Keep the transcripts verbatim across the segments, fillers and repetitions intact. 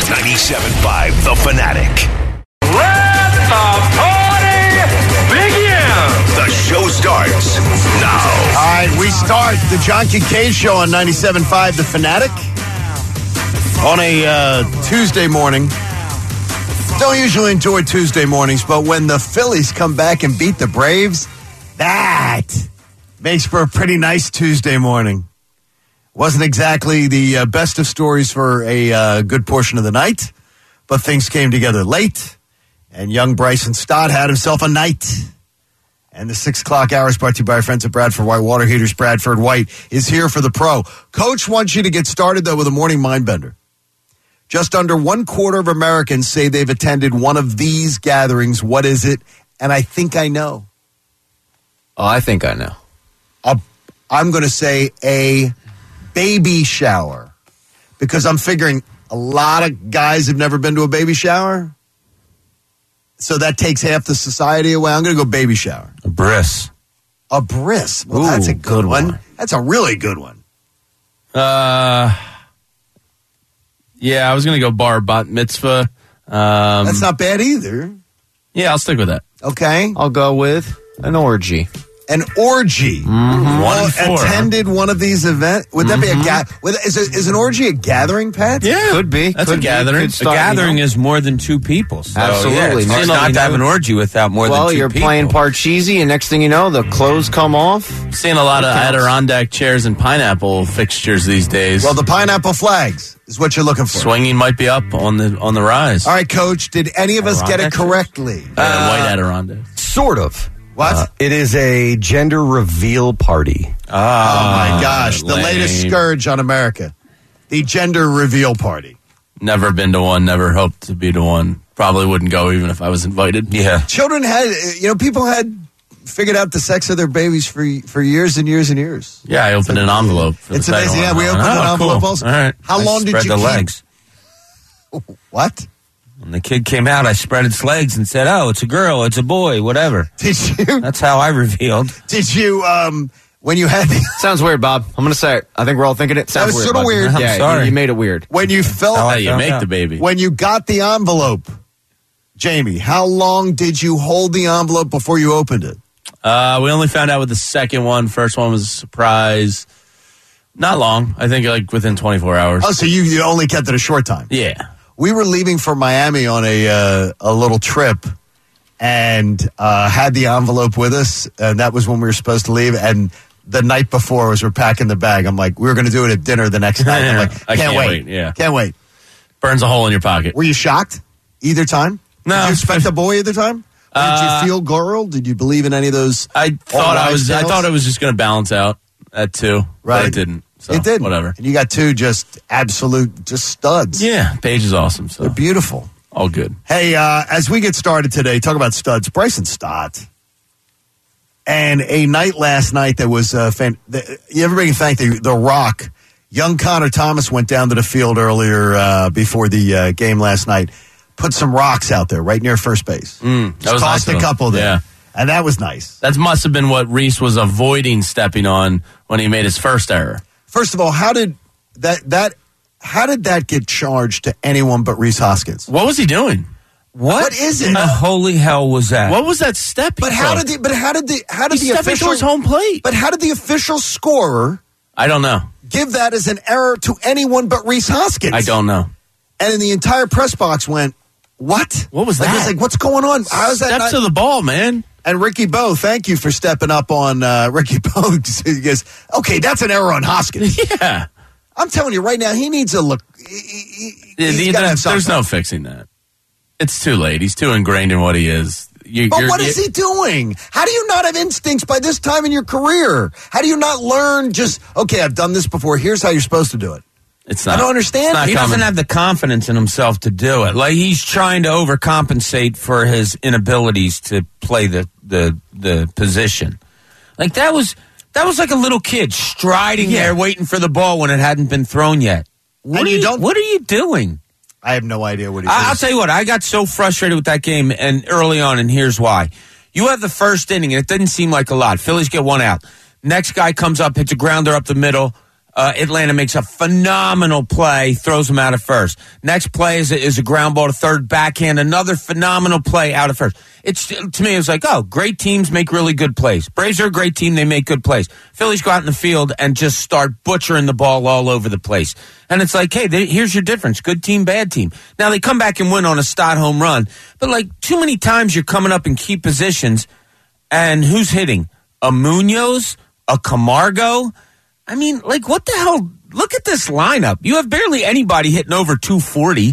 ninety-seven point five The Fanatic. Let the party begin! The show starts now. All right, we start the John Kincaid Show on ninety-seven point five The Fanatic on a uh, Tuesday morning. Don't usually enjoy Tuesday mornings, but when the Phillies come back and beat the Braves, that makes for a pretty nice Tuesday morning. Wasn't exactly the uh, best of stories for a uh, good portion of the night, but things came together late, and young Bryson Stott had himself a night. And the six o'clock hour is brought to you by our friends at Bradford White Water Heaters. Bradford White is here for the pro. Coach wants you to get started, though, with a morning mind bender. Just under one quarter of Americans say they've attended one of these gatherings. What is it? And I think I know. Oh, I think I know. A, I'm going to say a baby shower, because I'm figuring a lot of guys have never been to a baby shower. So that takes half the society away. I'm going to go baby shower. A bris. A bris. Well, Ooh, that's a good, good one. one. That's a really good one. Uh, yeah, I was going to go bar bat mitzvah. Um, That's not bad either. Yeah, I'll stick with that. Okay. I'll go with an orgy. An orgy. Mm-hmm. One and four. Attended one of these events. Would that Mm-hmm. be a ga- is, a, is an orgy a gathering, Pat? Yeah. Could be. That's Could a be. gathering. Could start, a gathering you know. is more than two people. So, Absolutely. Yeah, it's Next hard thing not you to have know- an orgy without more Well, than two you're people. playing Parcheesi, and next thing you know, the clothes come off. Seeing a lot of counts. Adirondack chairs and pineapple fixtures these days. Well, the pineapple flags is what you're looking for. swinging might be up on the on the rise. All right, Coach, did any of us get it Adirondack correctly? Uh, white Adirondack. Sort of. What? Uh, it is a gender reveal party. Oh, my gosh. The lame. latest scourge on America. The gender reveal party. Never been to one. Never hoped to be to one. Probably wouldn't go even if I was invited. Yeah. Children had, you know, people had figured out the sex of their babies for for years and years and years. Yeah, I opened an envelope. For It's the second amazing. Yeah, one. we opened Oh, an envelope cool. also. All right. How I long did spread you the keep? legs. What? When the kid came out, I spread its legs and said, "Oh, it's a girl, it's a boy, whatever." Did you? That's how I revealed. Did you? Um, when you had the, Sounds weird, Bob. I'm going to say it. I think we're all thinking it. Sounds was weird. sorta Bob. weird. I'm Yeah, you- sorry. You, made it weird. when you felt How I How you found make out. the baby. when you got the envelope, Jamie, how long did you hold the envelope before you opened it? Uh, we only found out with the second one. First one was a surprise. Not long. I think like within twenty-four hours. Oh, so you, you only kept it a short time. Yeah. We were leaving for Miami on a uh, a little trip, and uh, had the envelope with us, and that was when we were supposed to leave. And the night before, as we're packing the bag, I'm like, we were going to do it at dinner the next night. I'm like, I can't, can't wait. wait, yeah. can't wait. Burns a hole in your pocket. Were you shocked either time? No. Did you expect a boy either time? Or did Uh, you feel girl? Did you believe in any of those? I thought I was. I tales? thought it was just going to balance out at two. Right. But it didn't. So, it did. Whatever. And you got two just absolute, just studs. Yeah. Paige is awesome. So They're beautiful. all good. Hey, uh, as we get started today, talk about studs. Bryson Stott. And a night last night that was uh, fan- the, everybody can thank the, the Rock. Young Connor Thomas went down to the field earlier uh, before the uh, game last night. Put some rocks out there right near first base. Mm, that Just was tossed nice of a him. couple there. Yeah. And that was nice. That must have been what Reese was avoiding stepping on when he made his first error. First of all, how did that that how did that get charged to anyone but Reese Hoskins? What was he doing? What, What is it? in the holy hell was that? What was that step? he But how took? did the but how did the how did He's the stepping official towards home plate? But how did the official scorer I don't know. give that as an error to anyone but Reese Hoskins? I don't know. And in the entire press box went, what? What was like, that? It's like, what's going on? How is that Step not? to the ball, man. And Ricky Bo, thank you for stepping up on uh, Ricky Bo. He goes, okay, that's an error on Hoskins. Yeah. I'm telling you right now, he needs a look. He, he, Yeah, he's the- gotta have there's, there's something. no fixing that. It's too late. He's too ingrained in what he is. You, But you're- what is you- he doing? How do you not have instincts by this time in your career? How do you not learn just, okay, I've done this before. Here's how you're supposed to do it. It's not. I don't understand. it's not He coming. doesn't have the confidence in himself to do it. Like he's trying to overcompensate for his inabilities to play the the, the position. Like that was that was like a little kid striding Yeah. there waiting for the ball when it hadn't been thrown yet. What And are you don't- What are you doing? I have no idea what he's I, I'll doing. tell you what. I got so frustrated with that game and early on, and here's why. You have the first inning, and it didn't seem like a lot. Phillies get one out. Next guy comes up, hits a grounder up the middle. Uh, Atlanta makes a phenomenal play, throws him out at first. Next play is a, is a ground ball to third, backhand, another phenomenal play out at first. It's to me, it's like, oh, great teams make really good plays. Braves are a great team; they make good plays. Phillies go out in the field and just start butchering the ball all over the place. And it's like, hey, they, here's your difference: good team, bad team. Now they come back and win on a Stott home run, but like too many times you're coming up in key positions, and who's hitting? A Munoz, a Camargo. I mean, like, what the hell? Look at this lineup. You have barely anybody hitting over two forty.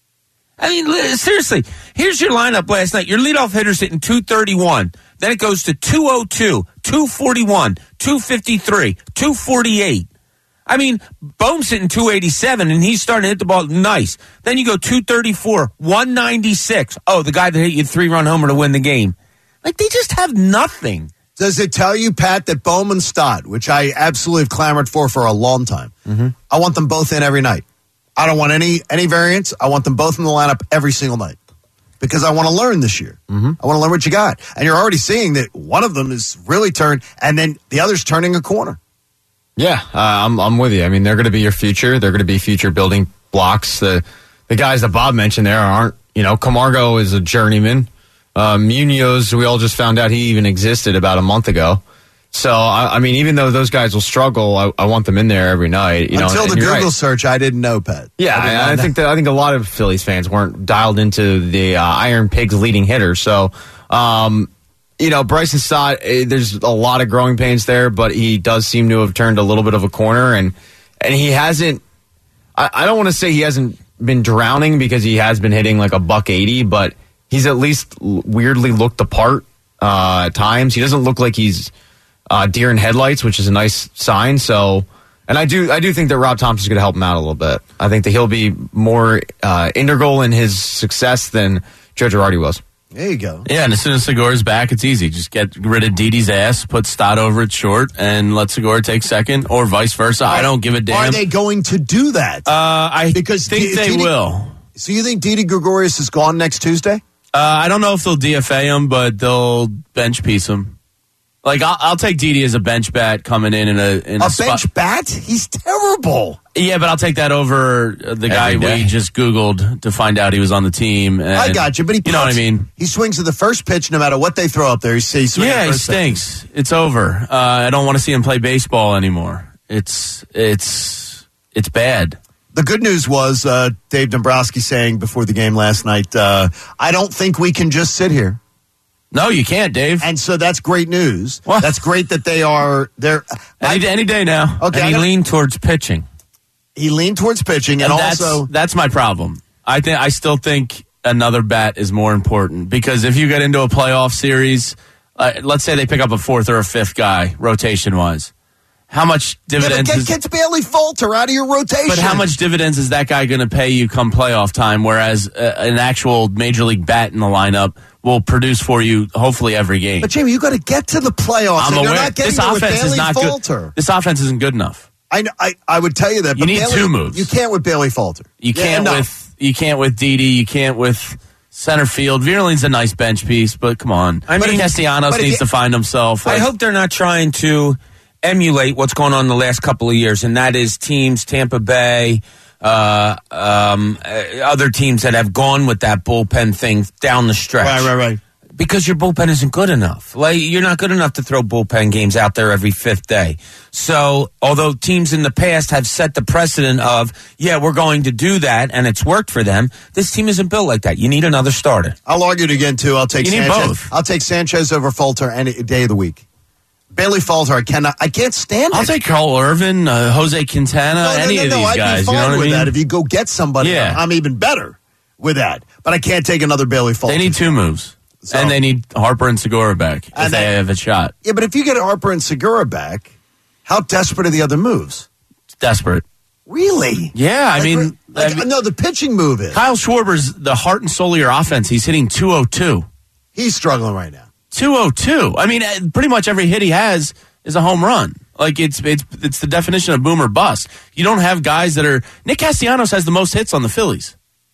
I mean, seriously, here's your lineup last night. Your leadoff hitter's hitting two thirty-one. Then it goes to two oh two, two forty-one, two fifty-three, two forty-eight. I mean, Bohm's hitting two eighty-seven, and he's starting to hit the ball nice. Then you go two thirty-four, one ninety-six. Oh, the guy that hit you three-run homer to win the game. Like, they just have nothing. Does it tell you, Pat, that Bowman Stott, which I absolutely have clamored for for a long time, mm-hmm. I want them both in every night. I don't want any any variants. I want them both in the lineup every single night because I want to learn this year. Mm-hmm. I want to learn what you got. And you're already seeing that one of them is really turned, and then the other's turning a corner. Yeah, uh, I'm I'm with you. I mean, they're going to be your future. They're going to be future building blocks. The the guys that Bob mentioned there aren't, you know, Camargo is a journeyman. Uh, Munoz, we all just found out he even existed about a month ago. So, I, I mean, even though those guys will struggle, I, I want them in there every night. You Until know, the Google right. search, I didn't know, Pat. Yeah, I, I, I think that I think a lot of Phillies fans weren't dialed into the uh, Iron Pigs leading hitter. So, um, you know, Bryson Stott, eh, there's a lot of growing pains there, but he does seem to have turned a little bit of a corner, and and he hasn't. I, I don't want to say he hasn't been drowning because he has been hitting like a buck eighty, but he's at least weirdly looked the part uh, at times. He doesn't look like he's uh, deer in headlights, which is a nice sign. So, and I do, I do think that Rob Thompson's going to help him out a little bit. I think that he'll be more uh, integral in his success than Joe Girardi was. There you go. Yeah, and as soon as Segura's back, it's easy. Just get rid of Didi's ass, put Stott over at short, and let Segura take second, or vice versa. Are, I don't give a damn. Are they going to do that? Uh, I because think D- they Didi, will. So you think Didi Gregorius is gone next Tuesday? Uh, I don't know if they'll D F A him, but they'll bench piece him. Like, I'll, I'll take Didi as a bench bat coming in in a in a, a spot. bench bat. He's terrible. Yeah, but I'll take that over the guy we just Googled to find out he was on the team. And, I got you, but he you know what I mean. He swings to the first pitch no matter what they throw up there. He swings. Yeah, he stinks. Pitch. It's over. Uh, I don't want to see him play baseball anymore. It's it's it's bad. The good news was uh, Dave Dombrowski saying before the game last night, uh, I don't think we can just sit here. No, you can't, Dave. And so that's great news. What? That's great that they are there. Any, any day now. Okay, and he leaned towards pitching. He leaned towards pitching, and, and that's, also that's my problem. I think I still think another bat is more important because if you get into a playoff series, uh, let's say they pick up a fourth or a fifth guy rotation wise. How much dividends? Yeah, but is, get, get Bailey Falter out of your rotation. But how much dividends is that guy going to pay you come playoff time? Whereas uh, an actual major league bat in the lineup will produce for you hopefully every game. But Jamie, you got to get to the playoffs. I'm and aware. You're not getting this there with offense Bailey is not Falter. good. This offense isn't good enough. I, I I would tell you that. You but need Bailey, two moves. You can't with Bailey Falter. You can't yeah, with you can't with Didi. You can't with center field. Vierling's a nice bench piece, but come on. I mean, Castellanos needs you, to find himself. I hope they're not trying to emulate what's going on the last couple of years, and that is teams, Tampa Bay, uh, um, uh, other teams that have gone with that bullpen thing down the stretch. Right, right, right. Because your bullpen isn't good enough. Like, you're not good enough to throw bullpen games out there every fifth day. So, although teams in the past have set the precedent of, yeah, we're going to do that, and it's worked for them, this team isn't built like that. You need another starter. I'll argue it again, too. I'll take you Sanchez. Need both. I'll take Sanchez over Falter any day of the week. Bailey Falter, I cannot. I can't stand I'll it. I'll take Carl Irvin, uh, Jose Quintana, no, no, any no, of no, these I'd guys. Be fine you know what with I mean? that. If you go get somebody, yeah. I'm even better with that. But I can't take another Bailey Falter. They need two moves. So, and they need Harper and Segura back if and they they, have a shot. Yeah, but if you get Harper and Segura back, how desperate are the other moves? It's desperate. Really? Yeah, I like, mean, like, I mean, no, the pitching move is. Kyle Schwarber's the heart and soul of your offense. He's hitting two oh two. He's struggling right now. two oh two. I mean, pretty much every hit he has is a home run. Like, it's it's it's the definition of boom or bust. You don't have guys that are... Nick Castellanos has the most hits on the Phillies.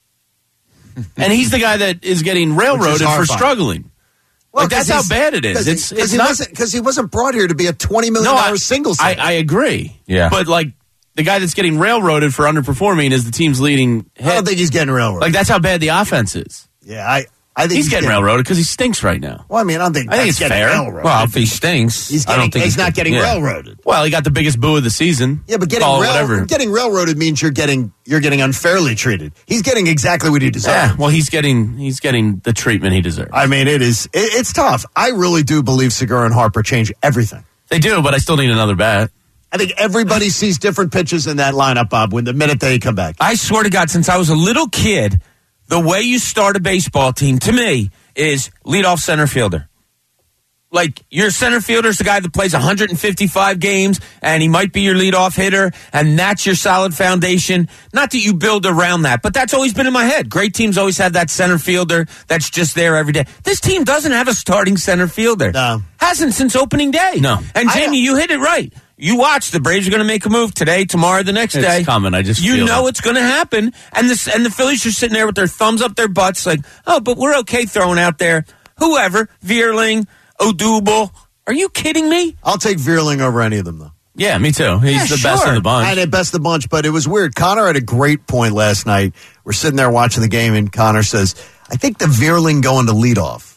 And he's the guy that is getting railroaded is for struggling. Well, like, that's how bad it is. It's, it's he not because he wasn't brought here to be a twenty million no, dollar single. I, I agree. Yeah, but like the guy that's getting railroaded for underperforming is the team's leading hit. I don't think he's getting railroaded. Like, that's how bad the offense is. Yeah, I, I think He's, he's getting, getting railroaded because he stinks right now. Well, I mean, I don't think I think that's it's getting fair. railroaded. Well, if he stinks, He's, I getting, don't think he's not getting yeah. railroaded. Well, he got the biggest boo of the season. Yeah, but getting Call it rail, whatever. getting railroaded means you're getting you're getting unfairly treated. He's getting exactly what he deserves. Yeah, well, he's getting he's getting the treatment he deserves. I mean, it is it, it's tough. I really do believe Segura and Harper change everything. They do, but I still need another bat. I think everybody sees different pitches in that lineup, Bob, when the minute they come back. I swear to God, since I was a little kid, the way you start a baseball team, to me, is leadoff center fielder. Like, your center fielder is the guy that plays one hundred fifty-five games, and he might be your leadoff hitter, and that's your solid foundation. Not that you build around that, but that's always been in my head. Great teams always have that center fielder that's just there every day. This team doesn't have a starting center fielder. No. Hasn't since opening day. No. And, I- Jamie, you hit it right. You watch, the Braves are going to make a move today, tomorrow, the next It's day. coming. I just you feel know it. it's going to happen, and the and the Phillies are sitting there with their thumbs up their butts, like, oh, but we're okay throwing out there whoever, Vierling, Odubel. Are you kidding me? I'll take Vierling over any of them, though. Yeah, me too. He's Yeah, the best sure. of the bunch. I had best of the bunch, but it was weird. Connor had a great point last night. We're sitting there watching the game, and Connor says, I think the Vierling going to leadoff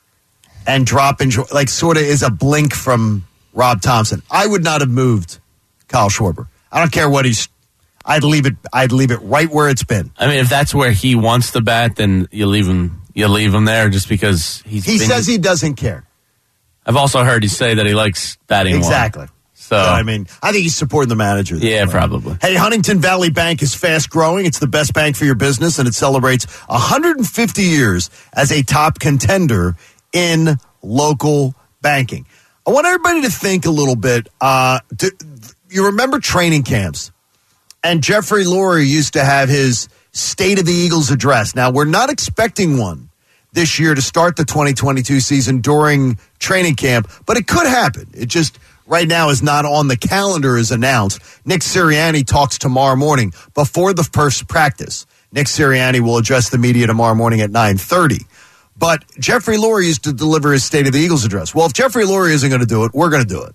and dropping, like, sort of is a blink from Rob Thompson. I would not have moved Kyle Schwarber. I don't care what he's. I'd leave it. I'd leave it right where it's been. I mean, if that's where he wants the bat, then you leave him. You leave him there just because he's. He been, says he doesn't care. I've also heard he say that he likes batting well. Exactly. So, So, I mean, I think he's supporting the manager. this yeah, way. probably. Hey, Huntington Valley Bank is fast growing. It's the best bank for your business, and it celebrates one hundred fifty years as a top contender in local banking. I want everybody to think a little bit. Uh, do, you remember training camps? And Jeffrey Lurie used to have his State of the Eagles address. Now, we're not expecting one this year to start the twenty twenty-two season during training camp, but it could happen. It just right now is not on the calendar as announced. Nick Sirianni talks tomorrow morning before the first practice. Nick Sirianni will address the media tomorrow morning at nine thirty. But Jeffrey Lurie used to deliver his State of the Eagles address. Well, if Jeffrey Lurie isn't going to do it, we're going to do it.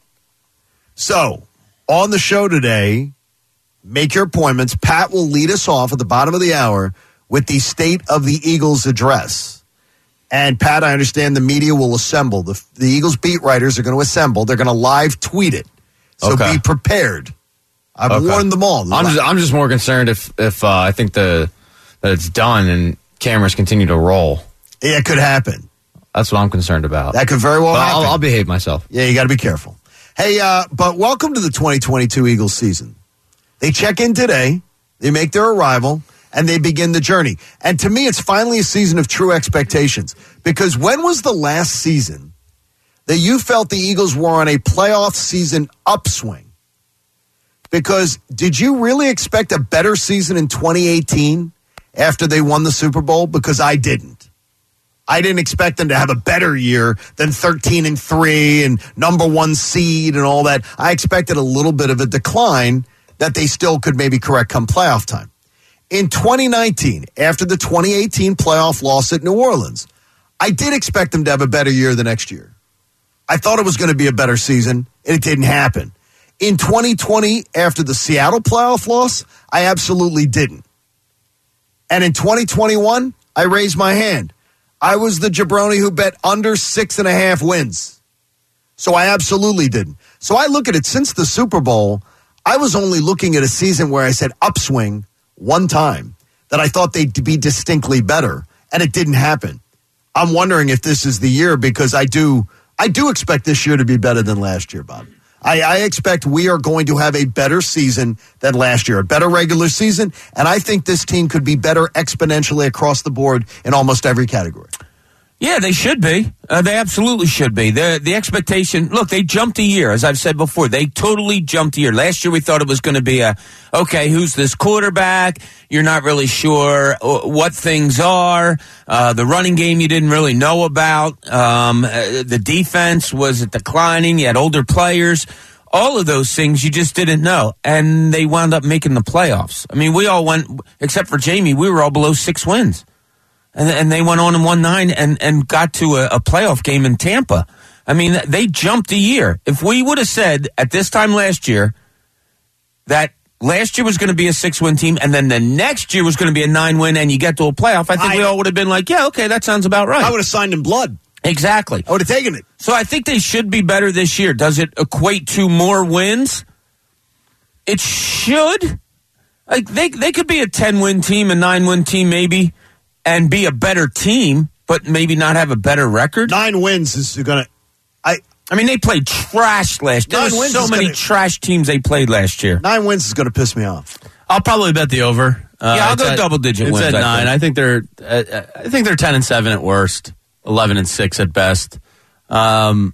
So, on the show today, make your appointments. Pat will lead us off at the bottom of the hour with the State of the Eagles address. And, Pat, I understand the media will assemble. The, the Eagles beat writers are going to assemble. They're going to live tweet it. So Okay. be prepared. I've Okay. warned them all. I'm just, I'm just more concerned if if uh, I think the that it's done and cameras continue to roll. Yeah, it could happen. That's what I'm concerned about. That could very well But happen. I'll, I'll behave myself. Yeah, you got to be careful. Hey, uh, but welcome to the twenty twenty-two Eagles season. They check in today, they make their arrival, and they begin the journey. And to me, it's finally a season of true expectations. Because when was the last season that you felt the Eagles were on a playoff season upswing? Because did you really expect a better season in twenty eighteen after they won the Super Bowl? Because I didn't. I didn't expect them to have a better year than thirteen and three and number one seed and all that. I expected a little bit of a decline that they still could maybe correct come playoff time. In twenty nineteen, after the twenty eighteen playoff loss at New Orleans, I did expect them to have a better year the next year. I thought it was going to be a better season, and it didn't happen. In twenty twenty, after the Seattle playoff loss, I absolutely didn't. And in twenty twenty-one, I raised my hand. I was the jabroni who bet under six and a half wins. So I absolutely didn't. So I look at it, since the Super Bowl, I was only looking at a season where I said upswing one time, that I thought they'd be distinctly better, and it didn't happen. I'm wondering if this is the year, because I do I do expect this year to be better than last year, Bob. I, I expect we are going to have a better season than last year, a better regular season, and I think this team could be better exponentially across the board in almost every category. Yeah, they should be. Uh, they absolutely should be. The the expectation, look, they jumped a year, as I've said before. They totally jumped a year. Last year we thought it was going to be a, okay, who's this quarterback? You're not really sure what things are. Uh, the running game you didn't really know about. Um, uh, the defense, was it declining? You had older players. All of those things you just didn't know. And they wound up making the playoffs. I mean, we all went, except for Jamie, we were all below six wins. And, and they went on and won nine and, and got to a, a playoff game in Tampa. I mean, they jumped a year. If we would have said at this time last year that last year was going to be a six-win team, and then the next year was going to be a nine-win, and you get to a playoff, I think I- we all would have been like, yeah, okay, that sounds about right. I would have signed in blood. Exactly. I would have taken it. So I think they should be better this year. Does it equate to more wins? It should. Like they they could be a ten-win team, a nine-win team maybe, and be a better team, but maybe not have a better record. Nine wins is going to. I I mean, they played trash last year. Nine There were wins so is many gonna- trash teams they played last year. Nine wins is going to piss me off. I'll probably bet the over. Uh, Yeah, I'll it's go at- double-digit it's wins, at I nine. think. I think they're. Uh, I think they're ten and seven at worst, eleven and six at best. Um,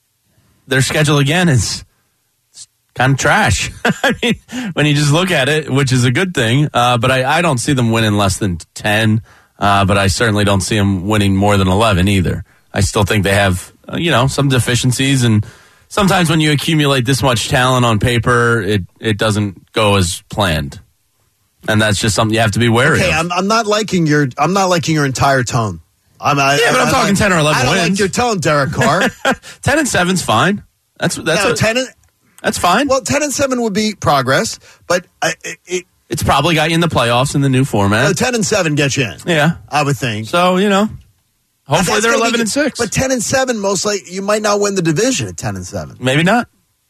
their schedule again is kind of trash. I mean, when you just look at it, which is a good thing, uh, but I, I don't see them winning less than ten. Uh, but I certainly don't see them winning more than eleven either. I still think they have, uh, you know, some deficiencies, and sometimes when you accumulate this much talent on paper, it it doesn't go as planned, and that's just something you have to be wary Okay, of. I'm, I'm not liking your. I'm not liking your entire tone. I'm, I, Yeah, but I'm I talking like- ten or eleven I don't wins. like your tone, Derek Carr. ten and seven's fine. That's that's no, a- ten. And, that's fine. well, ten and seven would be progress, but uh, it, it, It's probably got you in the playoffs in the new format. uh, ten and seven gets you in. Yeah. I would think. So, you know, hopefully That's they're gonna be eleven good. and six. But ten and seven, most likely you might not win the division at ten and seven. Maybe not.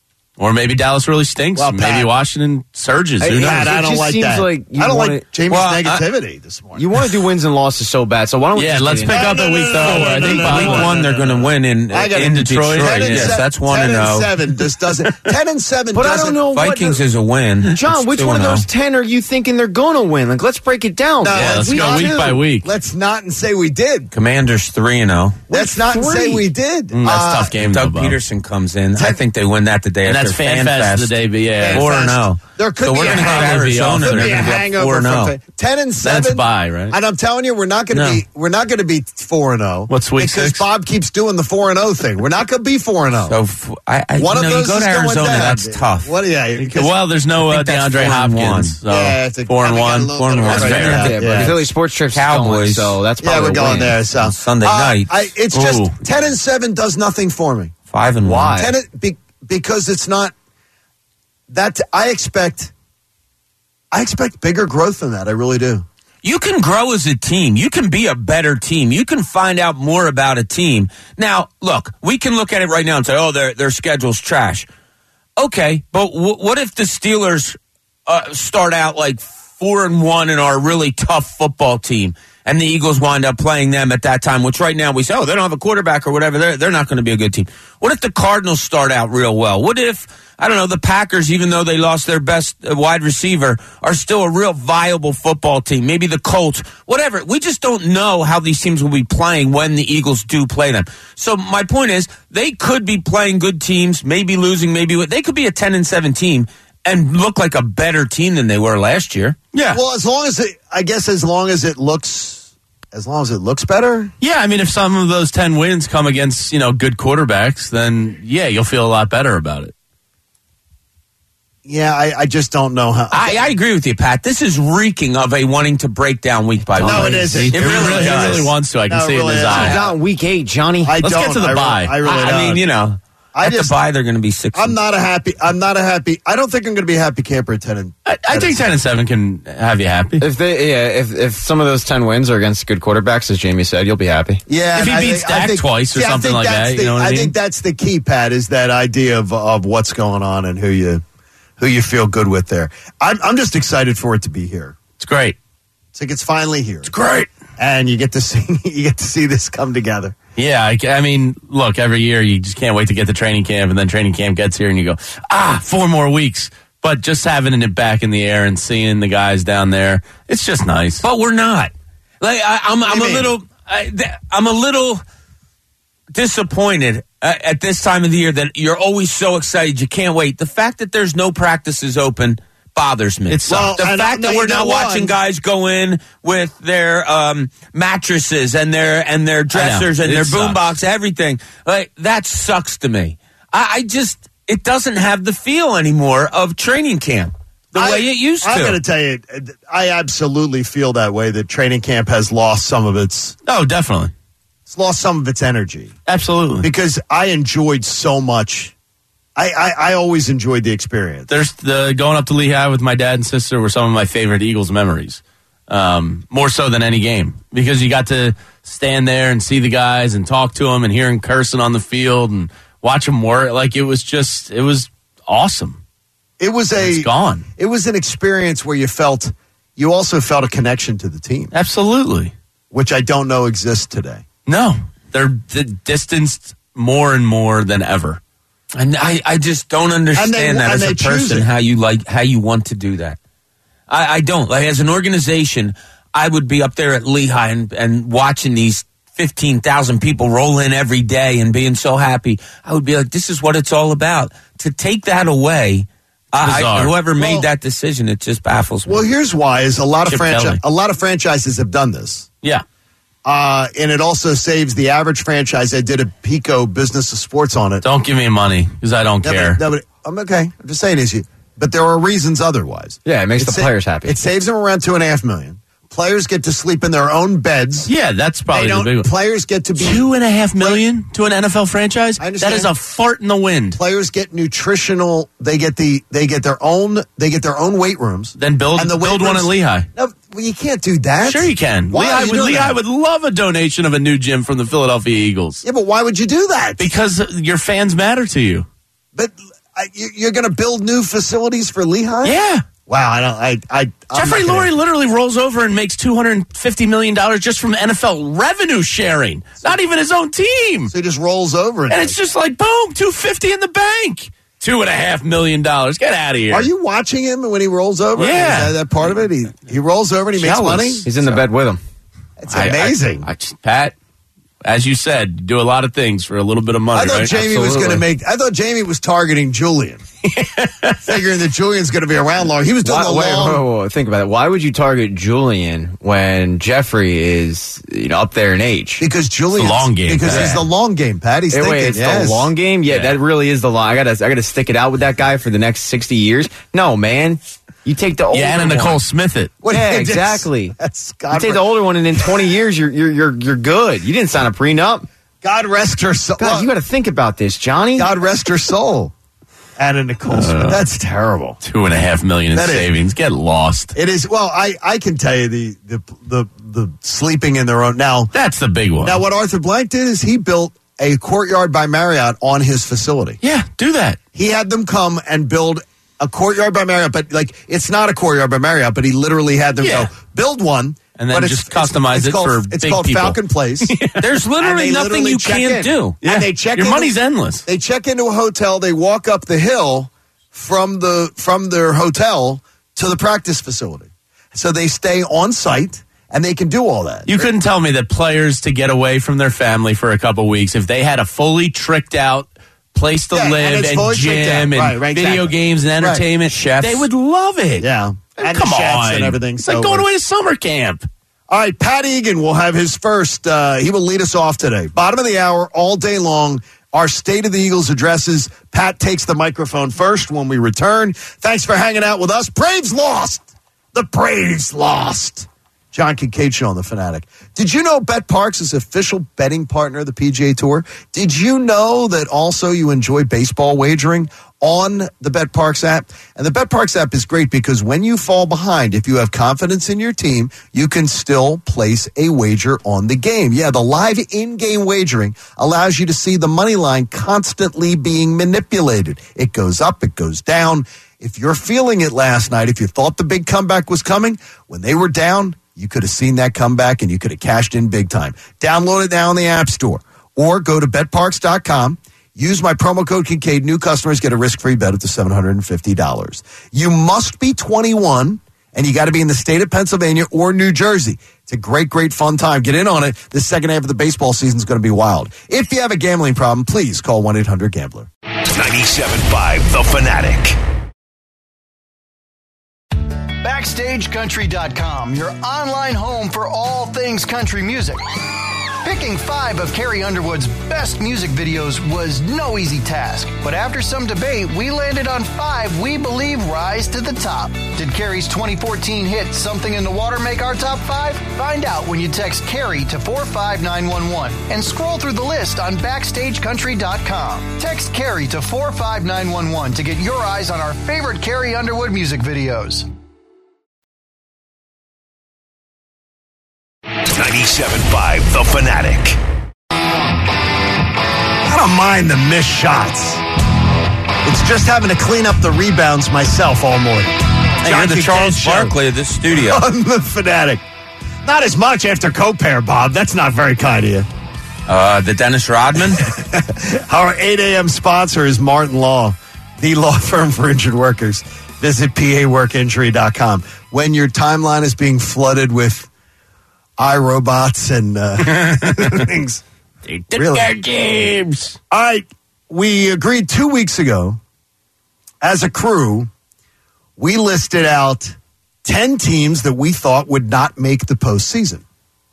Or maybe Dallas really stinks. Well, maybe Pat- Washington surges. Hey, Who knows? God, I It don't just like seems that. like you I don't wanna- like Jamie's Well, I- negativity this morning. You want to do wins and losses so bad, so why don't we Yeah, just let's get pick in? up No, at no, week no, though. no, no, I no, think no, by Week no, no, one, they're going to win in, I gotta- in in Detroit. Detroit. ten and Yes, se- that's one ten and and oh. seven. This doesn't. Ten and seven. But I doesn't, don't know what Vikings the- is a win. John, It's which two one of and oh. those ten are you thinking they're going to win? Like, let's break it down. No, Yeah, let's we go week do. by week. Let's not and say we did. Commanders three and oh. Let's not and say three? we did. Mm, that's Uh, a tough game, Doug though, Bob. Peterson comes in. I think they win that the day And after that's Fan Fest the day, but yeah. Fan Four and Fest. oh. There could so be we're a going to go to hangover. Arizona. Could They're be a going to be up hangover four and from oh. fa- ten and seven. That's bye, right? And I'm telling you, we're not going to No. be. We're not going to be four and zero. What's week because six? Bob keeps doing the four and zero thing. We're not going to be four and So zero. f- I, I, One you of know, those you go is to going Arizona. down. That's tough. What? Yeah. because- Well, there's no I uh, think that's DeAndre four and one. Hopkins. So Yeah, it's a- four and we got a one. little Four and bit of one. a That's fair. fair. Yeah, but Yeah. the Philly sports trip's Cowboys. going, so that's Yeah, probably we're a going win. there. So Sunday Uh, night. I, it's just Ooh. ten and seven does nothing for me. Five and Why? one. Ten and- be, because it's not that I expect. I expect bigger growth than that. I really do. You can grow as a team. You can be a better team. You can find out more about a team. Now, look, we can look at it right now and say, oh, their their schedule's trash. Okay, but w- what if the Steelers uh, start out like four and one and are a really tough football team, and the Eagles wind up playing them at that time, which right now we say, oh, they don't have a quarterback or whatever. They're, they're not going to be a good team. What if the Cardinals start out real well? What if, I don't know, the Packers, even though they lost their best uh, wide receiver, are still a real viable football team? Maybe the Colts, whatever. We just don't know how these teams will be playing when the Eagles do play them. So my point is, they could be playing good teams, maybe losing, maybe they could be a ten and seven team and look like a better team than they were last year. Yeah. Well, as long as it, I guess, as long as it looks, as long as it looks better. Yeah, I mean, if some of those ten wins come against, you know, good quarterbacks, then, yeah, you'll feel a lot better about it. Yeah, I, I just don't know how. I, I agree with you, Pat. This is reeking of a wanting to break down week by week. No, it isn't. He It really, really he does. really wants to. I can No, it see it really in his is. eye. It's not week eight, Johnny. I Let's don't. get to the I re- bye. I really I, I don't. mean, you know, I at just- the bye they're going to be six. I'm not a happy. I'm not a happy. I don't think I'm going to be a happy camper at ten and. I, I think ten and seven can have you happy. If they, yeah, if if some of those ten wins are against good quarterbacks, as Jamie said, you'll be happy. Yeah, If he and I beats think- I Dak think- twice or see, I something think like that's that, you the- know what I mean? think that's the key, Pat, is that idea of of what's going on and who you who you feel good with there. I'm I'm just excited for it to be here. It's great. It's like it's finally here. It's Great. and you get to see you get to see this come together. Yeah, I, I mean, look, every year you just can't wait to get to training camp, and then training camp gets here, and you go, ah, four more weeks. But just having it back in the air and seeing the guys down there, it's just nice. But we're not. Like I, I'm, I'm do a you mean? little, I, th- I'm a little disappointed uh, at this time of the year that you're always so excited. You can't wait. The fact that there's no practices open bothers me. It's Well, the and fact I- that you we're know not what? watching guys go in with their um, mattresses and their and their dressers and It their sucks. boombox, everything. Like that sucks to me. I, I just it doesn't have the feel anymore of training camp the I- way it used to. I'm going to tell you, I absolutely feel that way. That training camp has lost some of its Oh, definitely. it's lost some of its energy Absolutely. because I enjoyed so much I, I, I always enjoyed the experience. There's the going up to Lehigh with my dad and sister were some of my favorite Eagles memories. Um, more so than any game, because you got to stand there and see the guys and talk to them and hear them cursing on the field and watch them work. Like, it was just, it was awesome. It was a, it's gone. It was an experience where you felt, you also felt a connection to the team. Absolutely. Which I don't know exists today. No, they're d- distanced more and more than ever. And I, I just don't understand they, that as a person, it. how you like, how you want to do that. I, I don't. Like, as an organization, I would be up there at Lehigh and, and watching these fifteen thousand people roll in every day and being so happy. I would be like, this is what it's all about. To take that away, I, I, whoever made well, that decision, it just baffles me. Well, here's why: is a lot of Chip franchise, Kelly. a lot of franchises have done this. Yeah. Uh, and it also saves the average franchise. I did a Pico Business of Sports on it. Don't give me money, because I don't No, care. but- no, but I'm okay. I'm just saying is you, but there are reasons otherwise. Yeah, it makes the sa- players happy. It saves them around two and a half million. Players get to sleep in their own beds. Yeah, that's They probably the don't. big one. Players get to be Two and a half million to an N F L franchise? I understand. That is a fart in the wind. Players get nutritional. They get the. They get their own. They get their own weight rooms. Then build And the weight build one rooms- at Lehigh. No, well, you can't do that. Sure you can. Why are Lehigh, you would, doing Lehigh that? would love a donation of a new gym from the Philadelphia Eagles. Yeah, but why would you do that? Because your fans matter to you. But uh, you- you're going to build new facilities for Lehigh? Yeah. Wow, I don't. I. I I'm Jeffrey not gonna- Lurie literally rolls over and makes two hundred fifty million dollars just from N F L revenue sharing. Not even his own team. So he just rolls over. And, And it's just like, boom, two hundred fifty in the bank. Two and a half million dollars. Get out of here. Are you watching him when he rolls over? Yeah. Is that, that part of it? He he rolls over and he makes Jealous. money. He's in the bed with him. It's I- I- amazing. I, I just- Pat, as you said, you do a lot of things for a little bit of money, thought right? Jamie was going to Absolutely. make. I thought Jamie was targeting Julian, figuring that Julian's going to be around long. He was doing Why, the wait, long. whoa, whoa, whoa, think about it. Why would you target Julian when Jeffrey is, you know, up there in age? Because Julian, long game, Because Pat. he's the long game, Pat. He's Hey, thinking, wait, it's yes. the long game. Yeah, Yeah. that really is the long. I gotta, I gotta stick it out with that guy for the next sixty years. No, man, you take the older Yeah, Anna Nicole one. Smith it. What- Yeah, that's- exactly. That's You God. take the older one, and in twenty years, you're you're you're you're good. You didn't sign a prenup. God rest her soul. God, you got to think about this, Johnny. God rest her soul. Anna Nicole Smith. That's terrible. Two and a half million in That is- savings. Get lost. It is. Well, I, I can tell you the, the the the sleeping in their own now. That's the big one. Now, what Arthur Blank did is he built a Courtyard by Marriott on his facility. yeah, do that. He had them come and build a Courtyard by Marriott, but like it's not a Courtyard by Marriott, but he literally had them Yeah. go build one. And then but just customize it called, for It's big called people. Falcon Place. There's And literally they nothing literally you check can't in. do. And they check Your into- money's endless. They check into a hotel. They walk up the hill from the from their hotel to the practice facility. So they stay on site and they can do all that. You couldn't tell me that players to get away from their family for a couple weeks, if they had a fully tricked out place to Yeah, and live it's and, fully tricked out. gym and Right, right, video exactly. games and Right. entertainment, Chefs. they would love it. Yeah. And Come the chefs on. and everything. It's So like going we're- away to summer camp. All right, Pat Egan will have his first. Uh, he will lead us off today. Bottom of the hour, all day long. Our State of the Eagles addresses. Pat takes the microphone first when we return. Thanks for hanging out with us. Braves lost. The Braves lost. John Kincaid Show on The Fanatic. Did you know Bet Parks is official betting partner of the P G A Tour? Did you know that also you enjoy baseball wagering on the Bet Parks app? And the Bet Parks app is great because when you fall behind, if you have confidence in your team, you can still place a wager on the game. Yeah, the live in-game wagering allows you to see the money line constantly being manipulated. It goes up, it goes down. If you're feeling it last night, if you thought the big comeback was coming, when they were down, you could have seen that comeback and you could have cashed in big time. Download it now in the App Store or go to bet parks dot com. Use my promo code Kincaid. New customers get a risk-free bet up to seven hundred fifty dollars. You must be twenty-one, and you got to be in the state of Pennsylvania or New Jersey. It's a great, great fun time. Get in on it. The second half of the baseball season is going to be wild. If you have a gambling problem, please call one eight hundred gambler. ninety-seven point five The Fanatic. Backstage Country dot com, your online home for all things country music. Picking five of Carrie Underwood's best music videos was no easy task, but after some debate, we landed on five we believe rise to the top. Did Carrie's twenty fourteen hit Something in the Water make our top five? Find out when you text Carrie to four five nine one one and scroll through the list on backstage country dot com. Text Carrie to four five nine one one to get your eyes on our favorite Carrie Underwood music videos. ninety-seven point five The Fanatic. I don't mind the missed shots. It's just having to clean up the rebounds myself all morning. Hey, you're the Charles Barkley of this studio. On The Fanatic. Not as much after co-pair, Bob. That's not very kind of you. Uh, the Dennis Rodman. Our eight a.m. sponsor is Martin Law, the law firm for injured workers. Visit P A work injury dot com. When your timeline is being flooded with iRobots and uh, things. They did Really? their games. All right. We agreed two weeks ago, as a crew, we listed out ten teams that we thought would not make the postseason.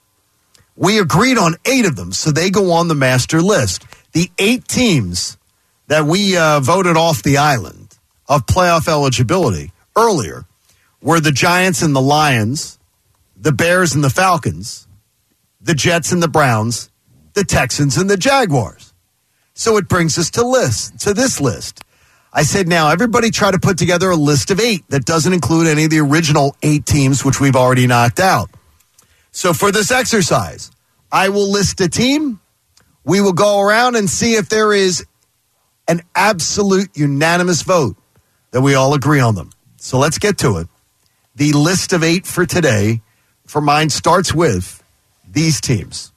We agreed on eight of them, so they go on the master list. The eight teams that we uh, voted off the island of playoff eligibility earlier were the Giants and the Lions, the Bears and the Falcons, the Jets and the Browns, the Texans and the Jaguars. So it brings us to list to this list. I said, now everybody try to put together a list of eight that doesn't include any of the original eight teams, which we've already knocked out. So for this exercise, I will list a team. We will go around and see if there is an absolute unanimous vote that we all agree on them. So let's get to it. The list of eight for today, for mine, starts with these teams.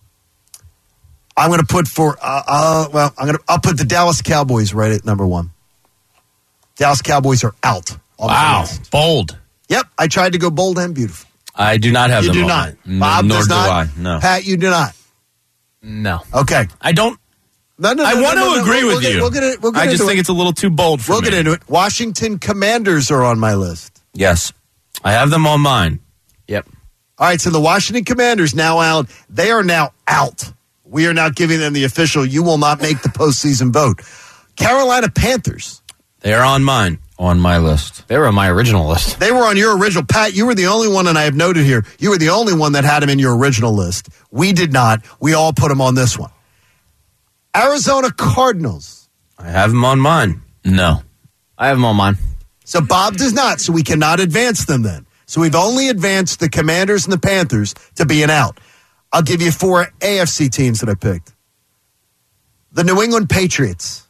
I'm going to put for, uh, uh, well, I'm going to, I'll put the Dallas Cowboys right at number one. Dallas Cowboys are out. On Wow, the list. bold. Yep, I tried to go bold and beautiful. I do not have You them do on not. mine. Bob nor does do not. I, no. Pat, you do not. No. Okay. I don't. No, no, no, I no, want no, to no. agree We'll, with we'll you. Get, we'll get it. We'll get I just into think it. it's a little too bold for We'll me. get into it. Washington Commanders are on my list. Yes. I have them on mine. Yep. All right, so the Washington Commanders now out. They are now out. We are now giving them the official, you will not make the postseason vote. Carolina Panthers. They are on mine. On my list. They were on my original list. They were on your original. Pat, you were the only one, and I have noted here, you were the only one that had them in your original list. We did not. We all put them on this one. Arizona Cardinals. I have them on mine. No. I have them on mine. So Bob does not, so we cannot advance them then. So we've only advanced the Commanders and the Panthers to being out. I'll give you four A F C teams that I picked. The New England Patriots.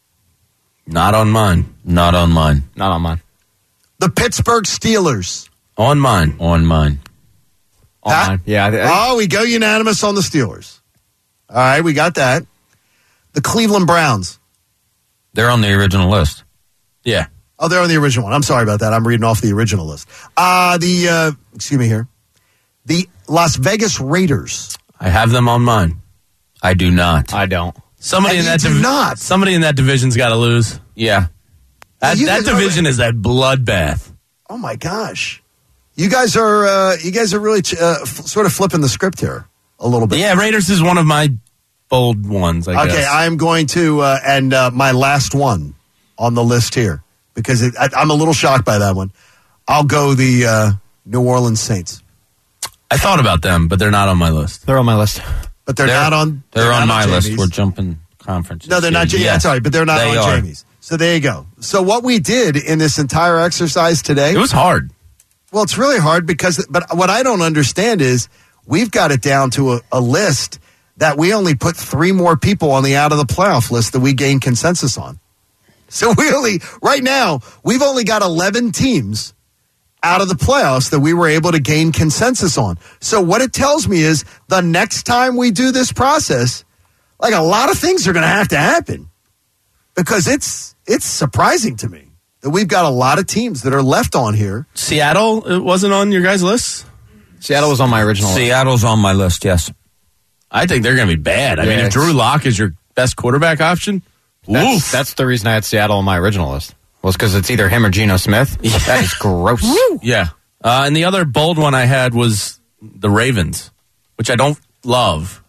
Not on mine. Not on mine. Not on mine. The Pittsburgh Steelers. On mine. On mine. On Pat? mine. Yeah. I, I, Oh, we go unanimous on the Steelers. All right, we got that. The Cleveland Browns. They're on the original list. Yeah. Oh, they're on the original one. I'm sorry about that. I'm reading off the original list. Uh, the, uh, excuse me here. The Las Vegas Raiders. I have them on mine. I do not. I don't. Somebody And in you that do divi- not. Somebody in that division's got to lose. Yeah. That, you that guys are- division is a bloodbath. Oh my gosh. You guys are, uh, you guys are really uh, f- sort of flipping the script here a little bit. Yeah, Raiders is one of my bold ones, I Okay, guess. I'm going to, uh, and uh, my last one on the list here, because it, I, I'm a little shocked by that one. I'll go the uh, New Orleans Saints. I thought about them, but they're not on my list. They're on my list. But they're, They're, not on. They're, not on my list. Jamie's. We're jumping conferences. No, they're not. here. Ja- Yeah, Yes, sorry, but they're not they on are. Jamie's. So there you go. So what we did in this entire exercise today, It was hard. well, it's really hard because, but what I don't understand is we've got it down to a, a list that we only put three more people on the out of the playoff list that we gained consensus on. So we only, right now, we've only got eleven teams out of the playoffs that we were able to gain consensus on. So what it tells me is the next time we do this process, like a lot of things are going to have to happen because it's it's surprising to me that we've got a lot of teams that are left on here. Seattle it wasn't on your guys' list? Seattle was on my original list. Seattle's on my list, yes. I think they're going to be bad. I Yeah, mean, if it's- Drew Lock is your best quarterback option, That's, oof. that's the reason I had Seattle on my original list. Was because it's either him or Geno Smith. That is gross. Yeah. Uh, and the other bold one I had was the Ravens, which I don't love.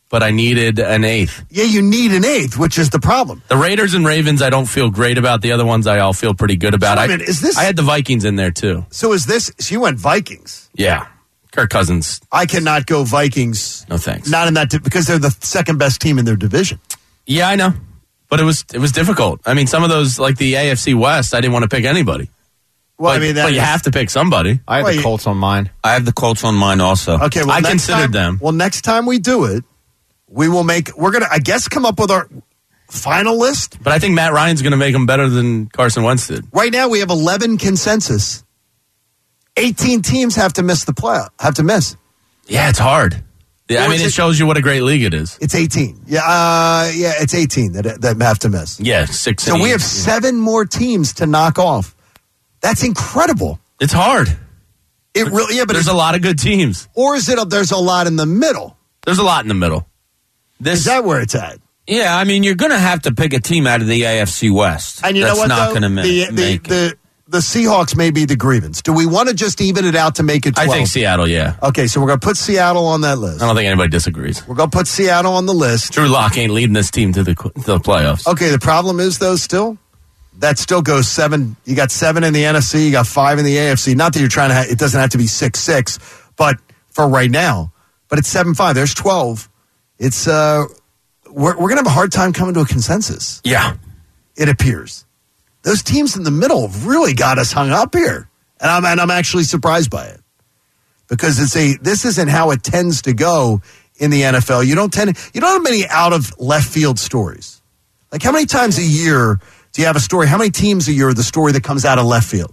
but I needed an eighth. Yeah, you need an eighth, which is the problem. The Raiders and Ravens, I don't feel great about. The other ones, I all feel pretty good about. So, wait a I, minute, is this- I had the Vikings in there, too. So is this, so you went Vikings. Yeah. Kirk Cousins, I cannot go Vikings. no thanks. Not in that, di- because they're the second best team in their division. Yeah, I know. But it was it was difficult. I mean, some of those, like the A F C West, I didn't want to pick anybody. Well, but, I mean, that but you is- have to pick somebody. I had Well, the you- Colts on mine. I have the Colts on mine also. Okay, well, I next considered time- them. Well, next time we do it, we will make, we're going to, I guess, come up with our final list. But I think Matt Ryan's going to make them better than Carson Wentz did. Right now, we have eleven consensus. eighteen teams have to miss the play, have to miss. Yeah, it's hard. Yeah, Or I mean, is it it- shows you what a great league it is. It's eighteen. Yeah, uh, yeah, it's eighteen that that have to miss. Yeah, six. So and we eight. have seven more teams to knock off. That's incredible. It's hard. It really, yeah, but There's it's, a lot of good teams. or is it? A, there's a lot in the middle. There's a lot in the middle. This Is that where it's at? Yeah, I mean, you're going to have to pick a team out of the A F C West. And you That's know what? not though? going to ma- the, the, make it. the the Seahawks may be the grievance. Do we want to just even it out to make it I twelve? think Seattle. Yeah, Okay, so we're going to put Seattle on that list. I don't think anybody disagrees. We're going to put Seattle on the list. Drew Lock ain't leading this team to the to the playoffs. Okay, the problem is, though, still, that still goes seven. You got seven in the N F C, you got five in the A F C. Not that you're trying to, ha- it doesn't have to be six six, but for right now. But it's seven five. There's twelve. It's, uh, we're, we're going to have a hard time coming to a consensus, Yeah, it appears. Those teams in the middle have really got us hung up here. And I'm, and I'm actually surprised by it. Because it's a, this isn't how it tends to go in the N F L. You don't tend to, you don't have many out of left field stories. Like, how many times a year do you have a story? How many teams a year are the story that comes out of left field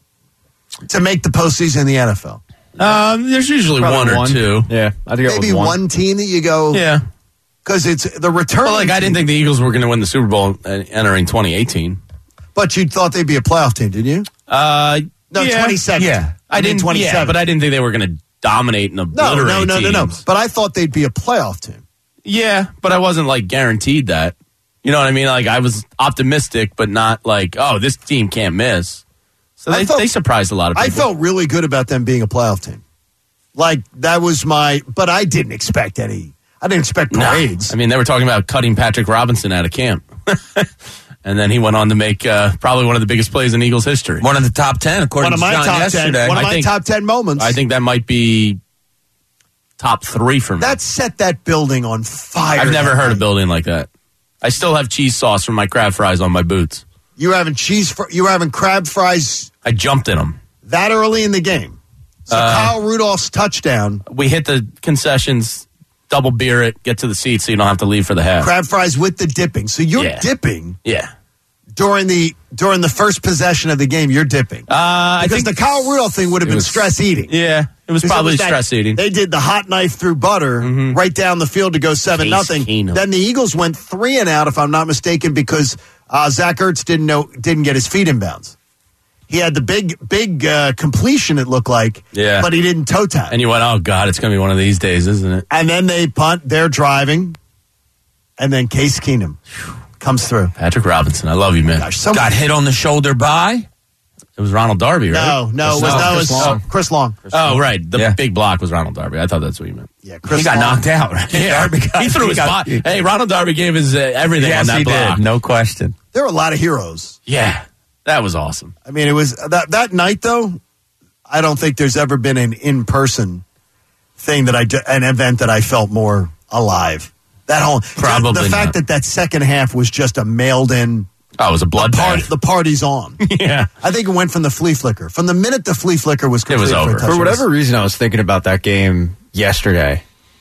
to make the postseason in the N F L? um, there's usually Probably one or two. Yeah, I think Maybe it was one. one. team that you go, Yeah, because it's the return. but like I didn't think the Eagles were going to win the Super Bowl uh, entering twenty eighteen. But you thought they'd be a playoff team, didn't you? Uh, No, yeah. twenty-seven. Yeah. I didn't. twenty-seven. Yeah, but I didn't think they were going to dominate and no, obliterate no, no, no, no. teams. But I thought they'd be a playoff team. Yeah, but I wasn't like guaranteed that. You know what I mean? Like I was optimistic, but not like, oh, this team can't miss. So I they, felt- they surprised a lot of people. I felt really good about them being a playoff team. Like, that was my, but I didn't expect any, I didn't expect No. parades. I mean, they were talking about cutting Patrick Robinson out of camp. And then he went on to make uh, probably one of the biggest plays in Eagles history. One of the top ten, according One of to my John top yesterday. ten, one of I my think- top ten moments. I think that might be top three for me. that set that building on fire. I've never that heard a night. building like that. I still have cheese sauce from my crab fries on my boots. You were having cheese, fr- you were having crab fries I jumped in them. that early in the game. So Uh, Kyle Rudolph's touchdown, We hit the concessions, double beer it, get to the seat so you don't have to leave for the half. crab fries with the dipping. So you're Yeah. dipping Yeah. during the during the first possession of the game. You're dipping. Uh, I because think the Kyle Rudolph thing would have it been was- stress eating. Yeah, it was 'Cause probably it was that- stress eating. They did the hot knife through butter right down the field to go seven Case nothing. Keenum. Then the Eagles went three and out, if I'm not mistaken, because uh, Zach Ertz didn't know didn't get his feet in bounds. He had the big big uh, completion. It looked like, Yeah. but he didn't toe tap. And you went, oh, God, it's going to be one of these days, isn't it? And then they punt. They're driving, and then Case Keenum comes through. Patrick Robinson, I love you, man. Gosh, some, Got hit on the shoulder by? It was Ronald Darby, right? no, no, it was, Chris no, it Long. was Chris Long. Chris Long. Oh, right. The Yeah. big block was Ronald Darby. I thought that's what you meant. Yeah, Chris He got Long. knocked out, right? Yeah, Darby got- he threw he his got- body. Hey, Ronald Darby gave his uh, everything Yes, on that he block. did. No question. There were a lot of heroes. Yeah, that was awesome. I mean, it was that that night though. I don't think there's ever been an in-person thing that I ju- an event that I felt more alive. That whole Probably the, the fact not. that that second half was just a mailed-in Oh, it was a part, bloodbath. the party's on. Yeah. I think it went from the flea flicker. From the minute the flea flicker was It was completed for a over. touchdown. For whatever reason, I was thinking about that game yesterday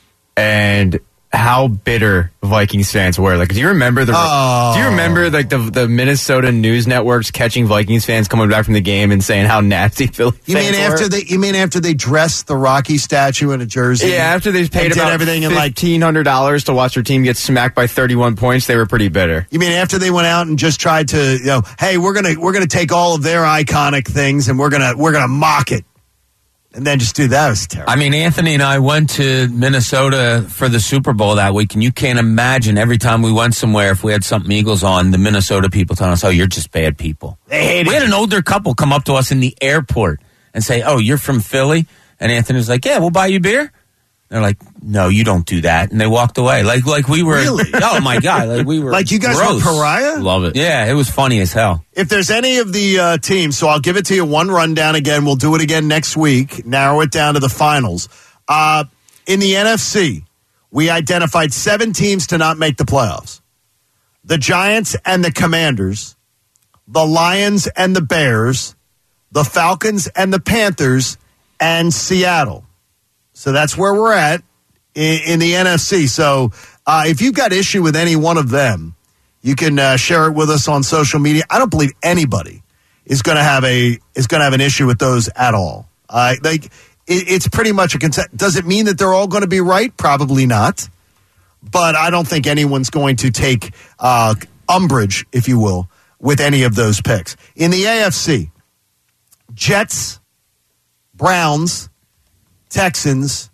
and how bitter Vikings fans were. Like, do you remember the? Oh. Do you remember like the the Minnesota news networks catching Vikings fans coming back from the game and saying how nasty Philly You fans mean were? after they? You mean after they dressed the Rocky statue in a jersey? Yeah, after they paid and did about everything in like. fifteen hundred dollars to watch their team get smacked by thirty-one points, they were pretty bitter. You mean after they went out and just tried to, you know, hey, we're gonna we're gonna take all of their iconic things and we're gonna we're gonna mock it, and then just do that. It was terrible. I mean, Anthony and I went to Minnesota for the Super Bowl that week, and you can't imagine every time we went somewhere, if we had something Eagles on, the Minnesota people telling us, oh, you're just bad people. They hated We had you. an older couple come up to us in the airport and say, oh, you're from Philly? And Anthony was like, yeah, we'll buy you beer. They're like, no, you don't do that. And they walked away. Like like we were, Really? oh my God, like we were Like you guys gross. were pariah? Love it. Yeah, it was funny as hell. If there's any of the uh, teams, so I'll give it to you one rundown again. We'll do it again next week, narrow it down to the finals. Uh, in the N F C, we identified seven teams to not make the playoffs. The Giants and the Commanders, the Lions and the Bears, the Falcons and the Panthers, and Seattle. So that's where we're at in, in the N F C. So uh, if you've got issue with any one of them, you can uh, share it with us on social media. I don't believe anybody is going to have a is going to have an issue with those at all. Uh, like it, it's pretty much a consent. Does it mean that they're all going to be right? Probably not. But I don't think anyone's going to take uh, umbrage, if you will, with any of those picks. In the A F C, Jets, Browns, Texans,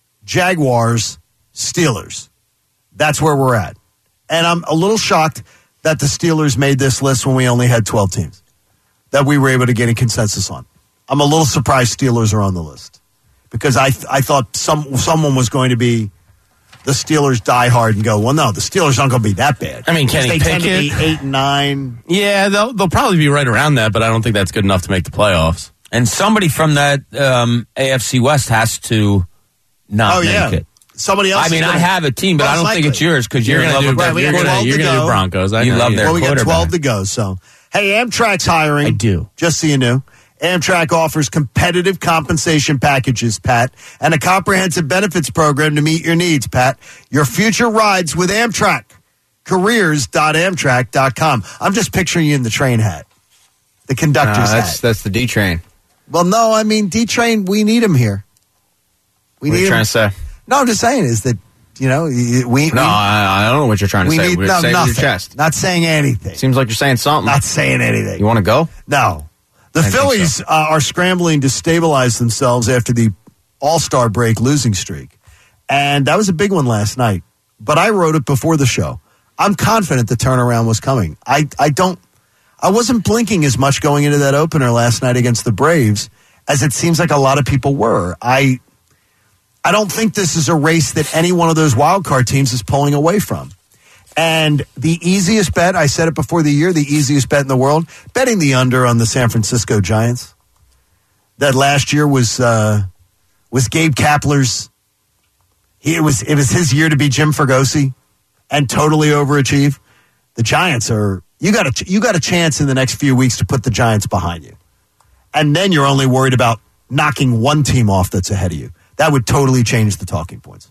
Jaguars, Steelers. That's where we're at. And I'm a little shocked that the Steelers made this list when we only had twelve teams that we were able to get a consensus on. I'm a little surprised Steelers are on the list because I th- I thought some someone was going to be the Steelers die hard and go, well, no, the Steelers aren't going to be that bad. I mean, Kenny they tend to Pickett. be eight and nine. Yeah, they'll they'll probably be right around that, but I don't think that's good enough to make the playoffs. And somebody from that um, A F C West has to not Oh make yeah, it. somebody else. I mean, is I gonna- have a team, but I Most don't think likely. it's yours because You're you're in gonna love do, with Right, we you're got gonna, twelve you're to gonna go. do Broncos. I You know love you. their Well, we got quarterback. twelve to go. So, hey, Amtrak's hiring. I do. Just so you knew. Amtrak offers competitive compensation packages, Pat, and a comprehensive benefits program to meet your needs, Pat. Your future rides with Amtrak. careers dot amtrak dot com. I'm just picturing you in the train hat. The conductor's Uh, that's hat. that's the D train. Well, no, I mean, D-Train, we need him here. We What are need you him. trying to say? No, I'm just saying is that, you know, we... No, we, I, I don't know what you're trying to we say. need We're no, say it with nothing. your chest. Not saying anything. Seems like you're saying something. Not saying anything. You want to go? No. The I think Phillies so. uh, are scrambling to stabilize themselves after the All-Star break losing streak. And that was a big one last night. But I wrote it before the show. I'm confident the turnaround was coming. I, I don't I wasn't blinking as much going into that opener last night against the Braves as it seems like a lot of people were. I I don't think this is a race that any one of those wild card teams is pulling away from. And the easiest bet, I said it before the year, the easiest bet in the world, betting the under on the San Francisco Giants. That last year was uh, was Gabe Kapler's. He, it was it was his year to be Jim Fregosi and totally overachieve. The Giants are you got a you got a chance in the next few weeks to put the Giants behind you, and then you're only worried about knocking one team off that's ahead of you. That would totally change the talking points.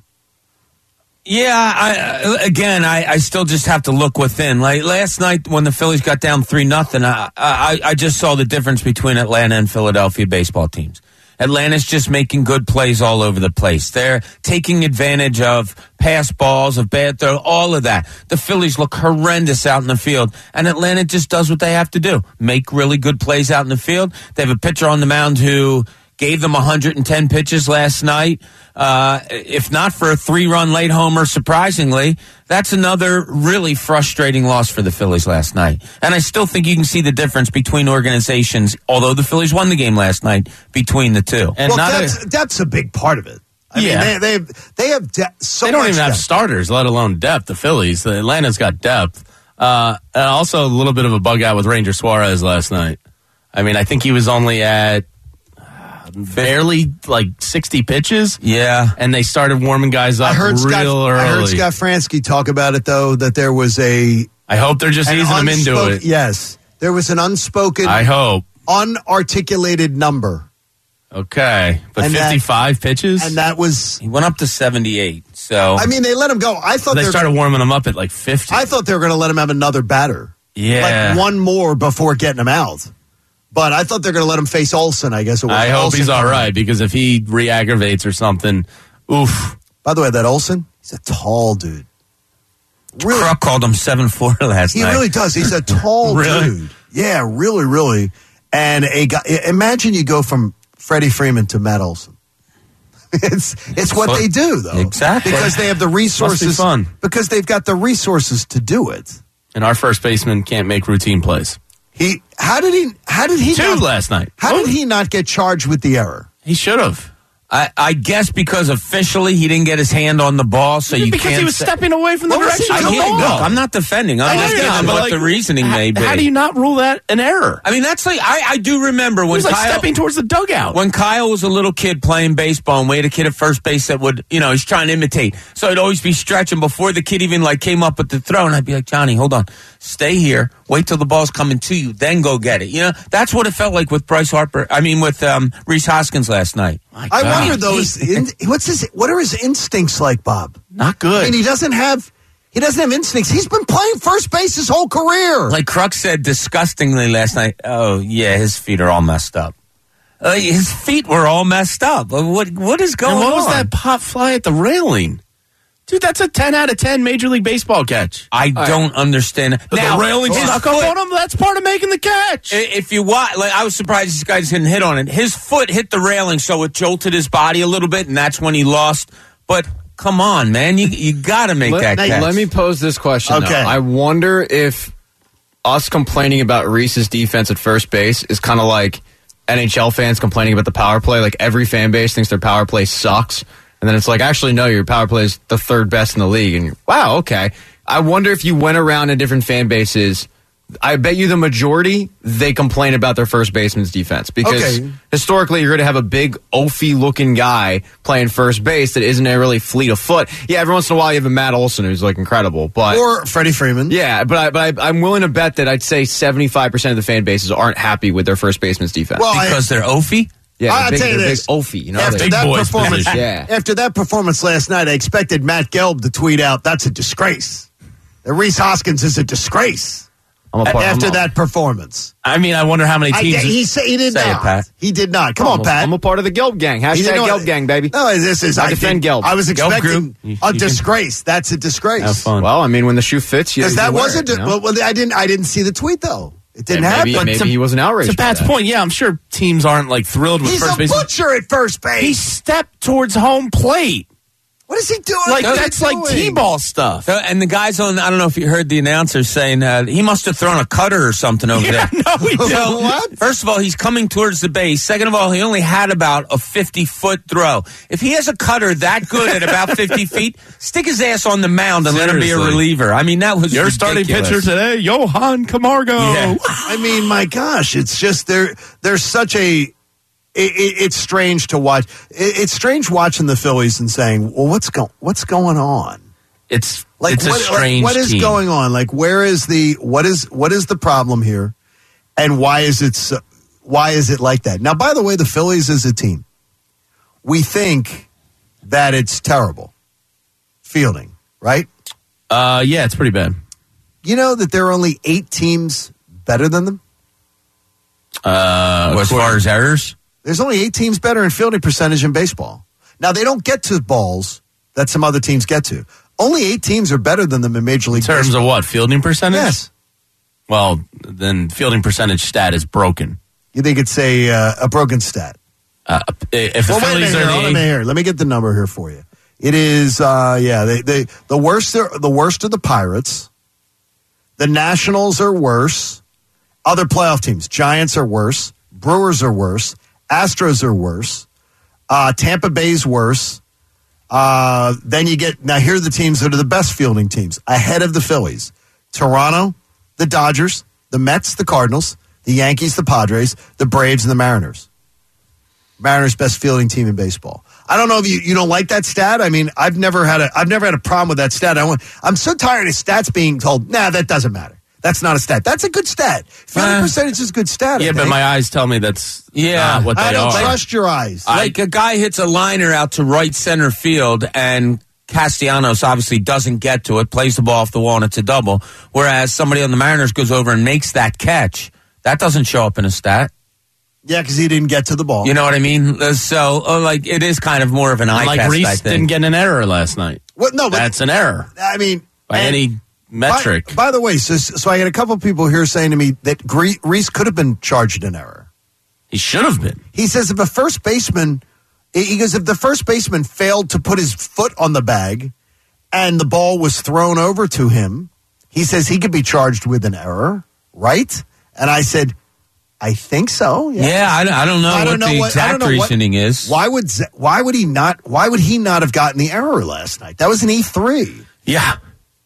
Yeah, I, again, I, I still just have to look within. Like last night when the Phillies got down three nothing, I, I I just saw the difference between Atlanta and Philadelphia baseball teams. Atlanta's just making good plays all over the place. They're taking advantage of pass balls, of bad throw, all of that. The Phillies look horrendous out in the field, and Atlanta just does what they have to do. Make really good plays out in the field. They have a pitcher on the mound who gave them one hundred ten pitches last night. Uh, if not for a three-run late homer, surprisingly, that's another really frustrating loss for the Phillies last night. And I still think you can see the difference between organizations, although the Phillies won the game last night, between the two. And well, not that's, a, that's a big part of it. I Yeah. mean, they, they, they have de- so they don't much even have depth. starters, let alone depth. The Phillies, the Atlanta's got depth. Uh, and also a little bit of a bug out with Ranger Suarez last night. I mean, I think he was only at barely like sixty pitches. Yeah. And they started warming guys up I heard real Scott, early. I heard Scott Fransky talk about it, though, that there was a... I hope they're just an easing him into unspoken- it. Yes. There was an unspoken, I hope. unarticulated number. Okay. But And that- fifty-five pitches? And that was... He went up to seventy-eight. So I mean, they let him go. I thought they were- started warming him up at like fifty. I thought they were going to let him have another batter. Yeah. Like one more before getting him out. But I thought they were going to let him face Olsen, I guess it was. I hope Olsen he's all coming right in. because if he re-aggravates or something, oof. By the way, that Olsen, he's a tall dude. Really, Kruk called him seven four last he night. really does. He's a tall Really? dude. Yeah, really, really. And a guy, imagine you go from Freddie Freeman to Matt Olson. It's it's what What- they do, though. Exactly. Because they have the resources. fun. Because they've got the resources to do it. And our first baseman can't make routine plays. He how did he how did he Two not, last night. How did Oh. he not get charged with the error? He should have. I, I guess because officially he didn't get his hand on the ball, so you because can't he was say- stepping away from the What was he direction of I the hear- ball. look, I'm not defending. I'm I just know you're giving not, but what like, the reasoning how, may be. How do you not rule that an error? I mean, that's like I, I do remember He when was like Kyle, stepping towards the dugout. when Kyle was a little kid playing baseball and we had a kid at first base that would, you know, he's trying to imitate. So he'd always be stretching before the kid even like came up with the throw. And I'd be like, Johnny, hold on. Stay here. Wait till the ball's coming to you. Then go get it. You know, that's what it felt like with Bryce Harper. I mean, with um, Reese Hoskins last night. I wonder though, is in, what's his? What are his instincts like, Bob? Not I good. mean, he doesn't have. He doesn't have instincts. He's been playing first base his whole career. Like Crux said disgustingly last night, oh, yeah, his feet are all messed up. Uh, his feet were all messed up. Uh, What What is going and on? what was that pop fly at the railing? Dude, that's a ten out of ten Major League Baseball catch. I don't understand. But the railing his stuck foot- up on him. That's part of making the catch. I- If you watch, like, I was surprised this guy didn't hit on it. His foot hit the railing, so it jolted his body a little bit, and that's when he lost. But come on, man, you you got to make Let, that catch. let me pose this question. Okay. Though. I wonder if us complaining about Reese's defense at first base is kind of like N H L fans complaining about the power play. Like every fan base thinks their power play sucks. And then it's like, actually, no, your power play is the third best in the league. And you're, wow, okay. I wonder if you went around in different fan bases, I bet you the majority, they complain about their first baseman's defense. Because Okay. historically, you're going to have a big, oafy-looking guy playing first base that isn't a really fleet of foot. Yeah, every once in a while you have a Matt Olson who's, like, incredible. But or Freddie Freeman. yeah, but, I, but I, I'm willing to bet that I'd say seventy-five percent of the fan bases aren't happy with their first baseman's defense. Well, I- because they're Oafy? yeah, I'll they're big, tell you they're this. big oafy. You know, After they- that boys performance, position. Yeah. after that performance last night, I expected Matt Gelb to tweet out, "That's a disgrace. That Reese Hoskins is a disgrace." I'm a part, After I'm a- that performance, I mean, I wonder how many I, teams. he said he did Say it, not. Pat. He did not. Come I'm on, a- Pat. I'm a part of the Gelb gang. He Hashtag didn't know- Gelb gang, baby. No, this is I I defend think- Gelb. I was Gelb expecting group. You- a you can- disgrace. That's a disgrace. Have fun. Well, I mean, when the shoe fits, you. Because you that wear wasn't. it, you know? well, well, I didn't. I didn't see the tweet though. It didn't Yeah, maybe, happen. maybe to- he wasn't outraged. To by Pat's that. point, yeah, I'm sure teams aren't like thrilled with He's first a base. butcher at first base. He stepped towards home plate. what is he doing? Like What is he that's like doing? T-ball stuff. So, and the guys on, I don't know if you heard the announcer saying uh, he must have thrown a cutter or something over Yeah, there. no, he didn't. So, What? First of all, he's coming towards the base. Second of all, he only had about a fifty-foot throw. If he has a cutter that good at about fifty feet, stick his ass on the mound and let him be a Seriously. reliever. I mean, that was Your starting ridiculous. pitcher today, Johan Camargo. Yeah. I mean, my gosh, it's just there. There's such a. It, it, it's strange to watch. It, it's strange watching the Phillies and saying, "Well, what's going what's going on? It's Like, it's what, a strange like, what is team. going on? Like, where is the what is what is the problem here, and why is it so, why is it like that? Now, by the way, the Phillies as a team, we think that it's terrible fielding, right? Uh, yeah, it's pretty bad. You know that there are only eight teams better than them. Uh, As far as errors, There's only eight teams better in fielding percentage in baseball. Now, they don't get to balls that some other teams get to. Only eight teams are better than them in Major League in terms Baseball. of what fielding percentage? Yes. Well, then fielding percentage stat is broken. You think it's a, uh, a broken stat? Uh, if the Well, wait a Phillies minute are here. the Hold on a eighth- minute here. Let me get the number here for you. It is, uh, yeah, they, they, the worst. Are, the worst are the Pirates. The Nationals are worse. Other playoff teams: Giants are worse. Brewers are worse. Astros are worse. Uh, Tampa Bay's worse. Uh, then you get now. Here are the teams that are the best fielding teams ahead of the Phillies: Toronto, the Dodgers, the Mets, the Cardinals, the Yankees, the Padres, the Braves, and the Mariners. Mariners' best fielding team in baseball. I don't know if you, you don't like that stat. I mean, I've never had a I've never had a problem with that stat. I want, I'm so tired of stats being told, nah, that doesn't matter. That's not a stat. That's a good stat. Fielding Uh, percentage is a good stat. I Yeah, but think. my eyes tell me that's Yeah. not what they I don't are. trust your eyes. like a guy hits a liner out to right center field and Castellanos obviously doesn't get to it, plays the ball off the wall and it's a double. Whereas somebody on the Mariners goes over and makes that catch. That doesn't show up in a stat. Yeah, because he didn't get to the ball. You know what I mean? Uh, So, uh, like, it is kind of more of an eye Like test, I Reese think. didn't get an error last night. What? No, but That's an error I mean, by and- any metric. By, by the way, so, so I had a couple of people here saying to me that Gre- Reese could have been charged an error. He should have been. He says if a first baseman, he goes, if the first baseman failed to put his foot on the bag and the ball was thrown over to him, he says he could be charged with an error, right? And I said, I think so. Yeah, Yeah, I, don't- I don't know I don't what know the what- I exact don't know what- reasoning is. Why would Z- why would he not? Why would he not have gotten the error last night? That was an E three, Yeah.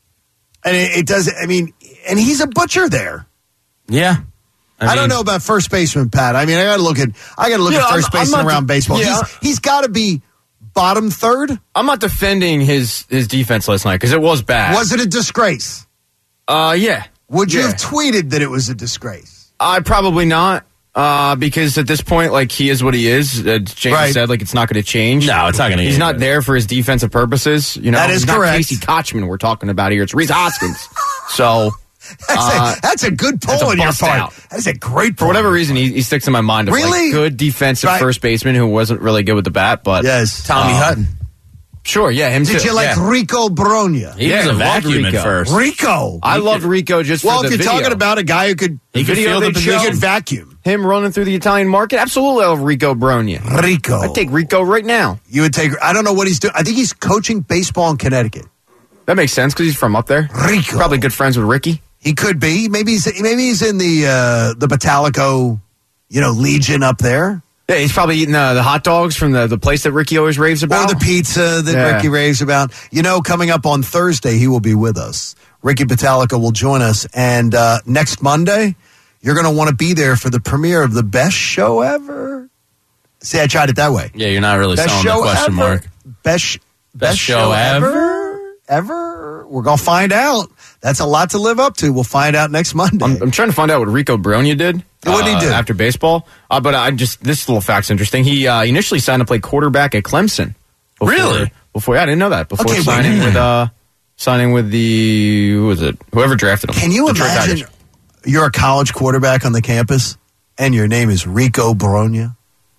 and it, it does. I mean, and he's a butcher there. Yeah. I, mean, don't know about first baseman Pat. I mean, I got to look at I got to look Yeah, at first I'm- I'm baseman not around de- baseball. yeah. He's he's got to be bottom third. I'm not defending his his defense last night because it was bad. Was it a disgrace? Uh, yeah. Would you Yeah. have tweeted that it was a disgrace? I probably not. Uh, because at this point, like, he is what he is. Uh, James Right. said, like, it's not going to change. No, it's not gonna He's change. not there for his defensive purposes. You know, That is It's not correct. Casey Kochman we're talking about here. It's Reese Hoskins. So, That's, Uh, a, that's a good pull that's a on your bust part. out. That is a great for pull. whatever reason, he, he sticks in my mind of, Really? like, good defensive Right. first baseman who wasn't really good with the bat. But Yes. Tommy Uh, Hutton. sure, yeah, him Did too. you like yeah. Rico Bronya? He Yeah, was a loved vacuum at Rico. first. Rico. I loved Rico just well, for if the you're video. talking about a guy who could He could video feel the they he showed, could vacuum. him running through the Italian market, absolutely I love Rico Bronya. Rico. I'd take Rico right now. You would take. I don't know what he's doing. I think he's coaching baseball in Connecticut. That makes sense because he's from up there. Rico. Probably good friends with Ricky. He could be. Maybe he's maybe he's in the uh, the Batalico, you know, Legion up there, Yeah, he's probably eating uh, the hot dogs from the, the place that Ricky always raves or about. the pizza that Yeah. Ricky raves about. You know, coming up on Thursday, he will be with us. Ricky Batalico will join us, and uh, next Monday, you're going to want to be there for the premiere of the best show ever. See, I tried it that way. Yeah, you're not really Best selling show the question ever. mark. Best Best show ever. Ever. We're gonna find out. That's a lot to live up to. We'll find out next Monday. I'm, I'm trying to find out what Rico Bronya did. What did he uh, do? after baseball? Uh, but I just this little fact's interesting. He uh, initially signed to play quarterback at Clemson. Before, Really? Before yeah, I didn't know that. Before Okay, wait, signing no, no, with uh, signing with the who was it? Whoever drafted him. Can you Detroit imagine Tigers. you're a college quarterback on the campus and your name is Rico Bronya?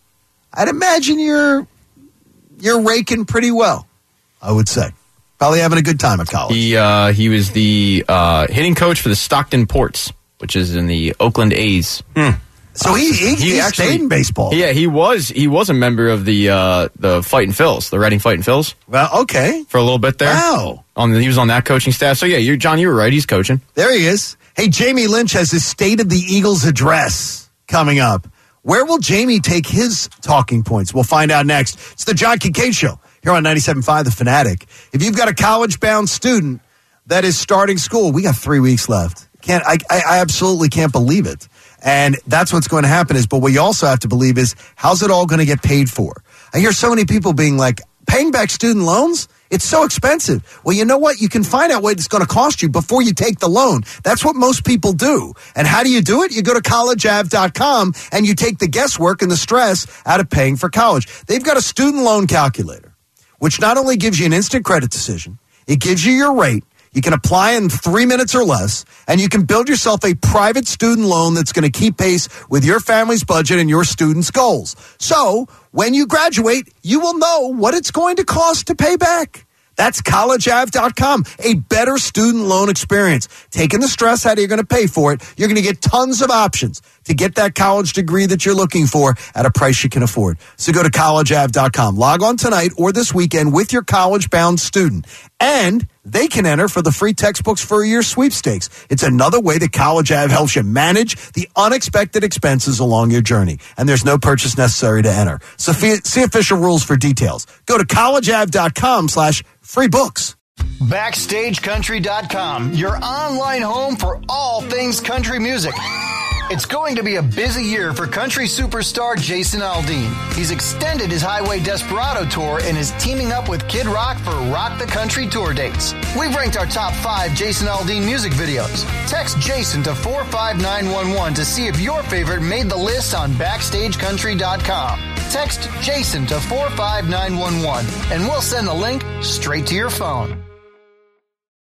I'd imagine you're you're raking pretty well, I would say. Probably having a good time at college. He uh, he was the uh, hitting coach for the Stockton Ports, which is in the Oakland A's. so he, he, he, actually- stayed in baseball. Yeah, he was he was a member of the uh, the Fightin' Phils, the Reading Fightin' Phils, Well, okay. for a little bit there. Wow. On the, he was on that coaching staff. So yeah, you John, you were right. He's coaching. There he is. Hey, Jamie Lynch has his State of the Eagles address coming up. Where will Jamie take his talking points? We'll find out next. It's the John Kincaid Show here on ninety-seven point five The Fanatic. If you've got a college-bound student that is starting school, we got three weeks left. Can't I, I, I absolutely can't believe it. And that's what's going to happen is, but what you also have to believe is, how's it all going to get paid for? I hear so many people being like, paying back student loans? It's so expensive. Well, you know what? You can find out what it's going to cost you before you take the loan. That's what most people do. And how do you do it? You go to college av dot com and you take the guesswork and the stress out of paying for college. They've got a student loan calculator, which not only gives you an instant credit decision, it gives you your rate. You can apply in three minutes or less, and you can build yourself a private student loan that's going to keep pace with your family's budget and your students' goals. So when you graduate, you will know what it's going to cost to pay back. That's college av dot com, a better student loan experience. Taking the stress out of you're going to pay for it, you're going to get tons of options to get that college degree that you're looking for at a price you can afford. So go to college av dot com. Log on tonight or this weekend with your college-bound student. And they can enter for the free textbooks for your sweepstakes. It's another way that College Ave helps you manage the unexpected expenses along your journey. And there's no purchase necessary to enter. So see official rules for details. Go to college av dot com slash free books. Backstage Country dot com, your online home for all things country music. It's going to be a busy year for country superstar Jason Aldean. He's extended his Highway Desperado tour and is teaming up with Kid Rock for Rock the Country tour dates. We've ranked our top five Jason Aldean music videos. Text Jason to four five nine one one to see if your favorite made the list on Backstage Country dot com. Text Jason to four five nine one one and we'll send the link straight to your phone.